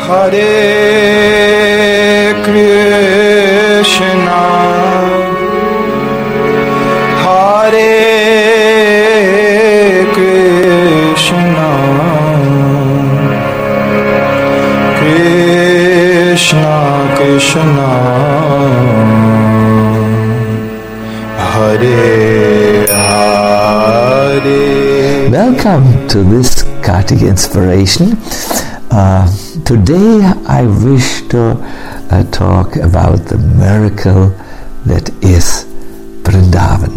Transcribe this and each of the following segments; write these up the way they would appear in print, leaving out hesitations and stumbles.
Hare Krishna, Hare Krishna, Krishna Krishna, Hare Hare. Welcome to this Kartik Inspiration. Today I wish to talk about the miracle that is Vrindavan.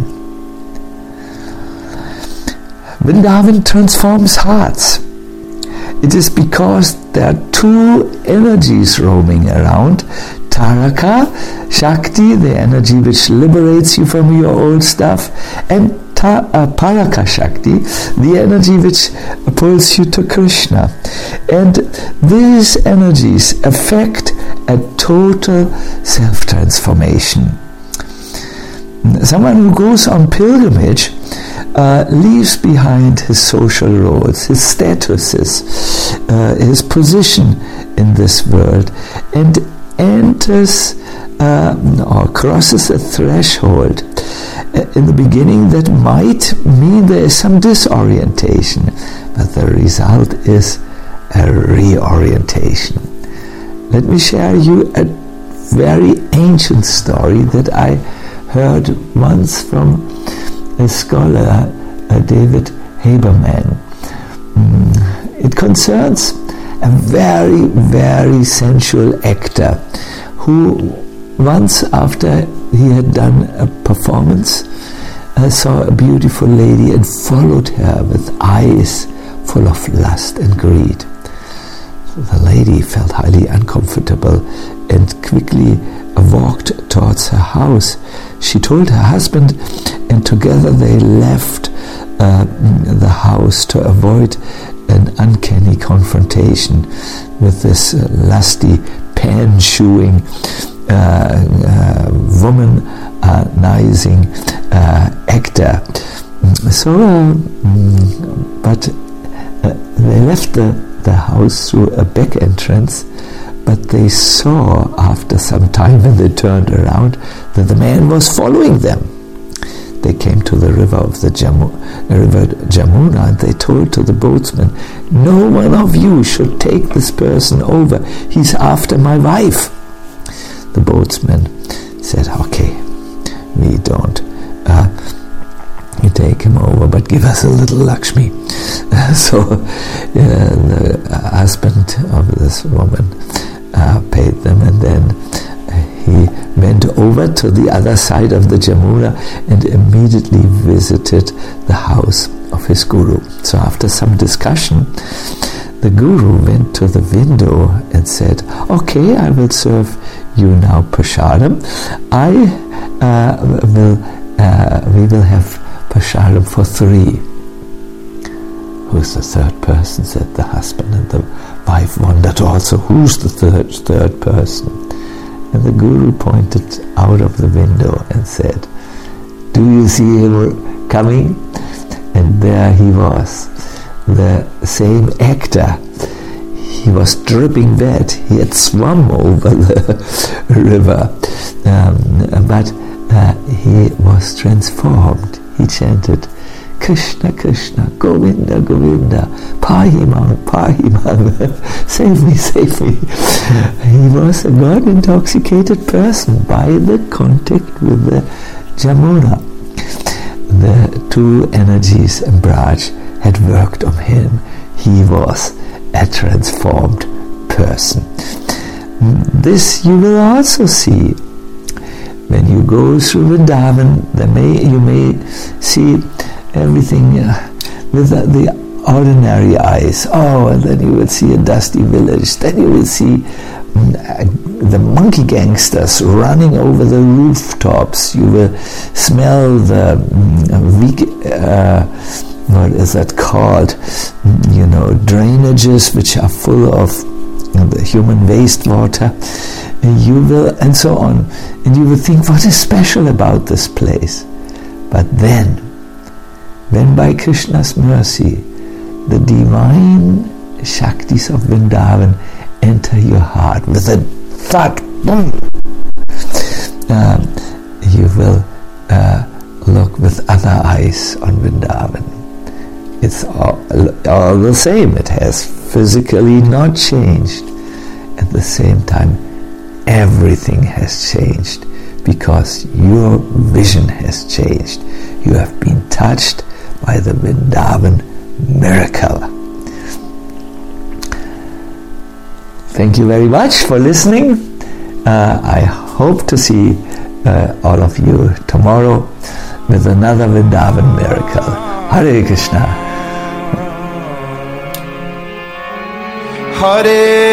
Vrindavan transforms hearts. It is because there are two energies roaming around. Taraka, Shakti, the energy which liberates you from your old stuff, and Paraka Shakti, the energy which pulls you to Krishna. And these energies affect a total self-transformation. Someone who goes on pilgrimage leaves behind his social roles, his statuses, his position in this world, and enters or crosses a threshold in the beginning that might mean there is some disorientation, but the result is a reorientation. Let me share you a very ancient story that I heard once from a scholar, David Haberman. It concerns a very, very sensual actor who once after he had done a performance saw a beautiful lady and followed her with eyes full of lust and greed. So the lady felt highly uncomfortable and quickly walked towards her house. She told her husband, and together they left the house to avoid an uncanny confrontation with this lusty, pan-chewing, womanizing actor. But they left the house through a back entrance, but they saw after some time when they turned around that the man was following them. They came to the river Jamuna, and they told to the boatsman, "No one of you should take this person over. He's after my wife." The boatsman said, "Okay, we don't. You take him over, but give us a little Lakshmi." So the husband of this woman paid them, and then he went over to the other side of the Jamuna and immediately visited the house of his guru. So after some discussion, the guru went to the window and said, "Okay, I will serve you now prasadam. We will have prasadam for 3. "Who's the third person?" said the husband, and the wife wondered also, who's the third person? And the guru pointed out of the window and said, "Do you see him coming?" And there he was, the same actor. He was dripping wet. He had swum over the river, but he was transformed. He chanted, "Krishna, Krishna, Govinda, Govinda, Pahimam, Pahimam, save me, save me." He was a God-intoxicated person by the contact with the Jamuna. The two energies in Braj had worked on him. He was a transformed person. This you will also see when you go through Vrindavan. You may see everything with the ordinary eyes. And then you will see a dusty village. Then you will see the monkey gangsters running over the rooftops. You will smell the what is that called? Drainages which are full of the human wastewater. You will, and so on. And you will think, what is special about this place? But then by Krishna's mercy, the divine Shaktis of Vrindavan enter your heart with a thud. Boom. You will look with other eyes on Vrindavan. It's all the same. It has physically not changed. At the same time, everything has changed because your vision has changed. You have been touched by the Vrindavan miracle. Thank you very much for listening. I hope to see all of you tomorrow with another Vrindavan miracle. Hare Krishna. Hare